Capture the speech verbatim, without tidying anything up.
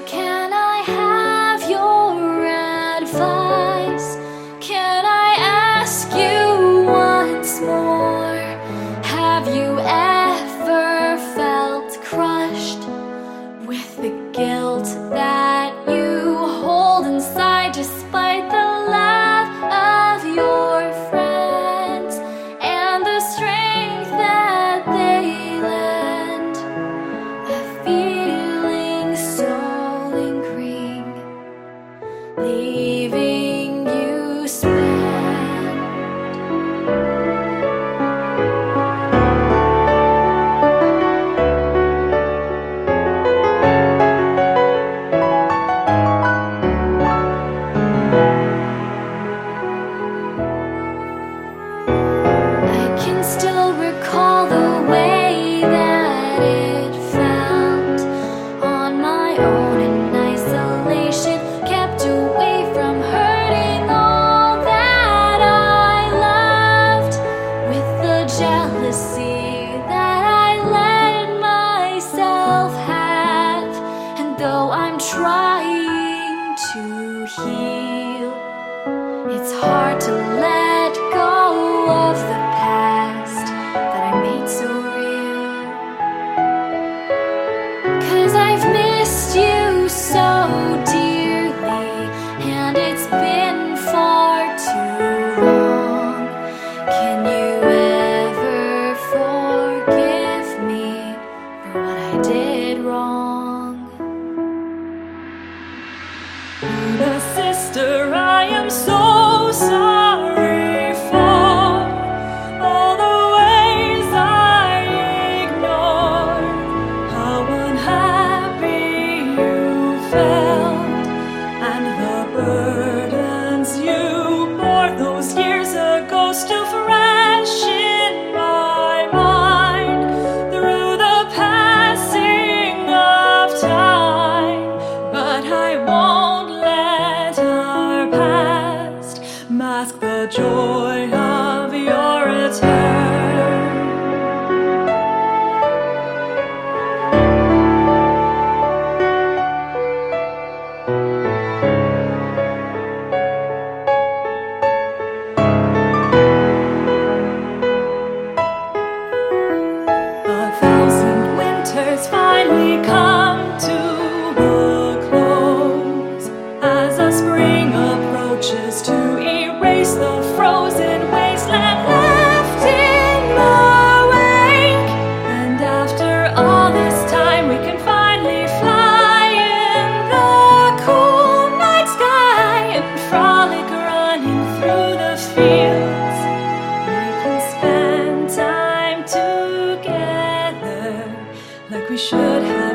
Can I have your advice? Can I ask you once more? Have you ever felt crushed with the guilt that you hold inside, despite the love of your friends and the strength that they lend? A feeling so lingering, leaving you spent. I can still recall the way that it felt on my own in isolation, kept away from hurting all that I loved, with the jealousy that I let myself have. And though I'm trying to heal, it's hard to let go of the past that I made so real. 'Cause I've missed you so dearly, and it's been far too long. Can you ever forgive me for what I did wrong? The sister, I am so sorry for all the ways I ignored, how unhappy you felt, and the burdens you bore those years ago, still fresh in my mind through the passing of time. But I won't let our past mask the joy of your return. A thousand winters finally come to a close as a spring approaches to erase the frozen wasteland left in the wake. And after all this time, we can finally fly in the cool night sky and frolic running through the fields. We can spend time together like we should have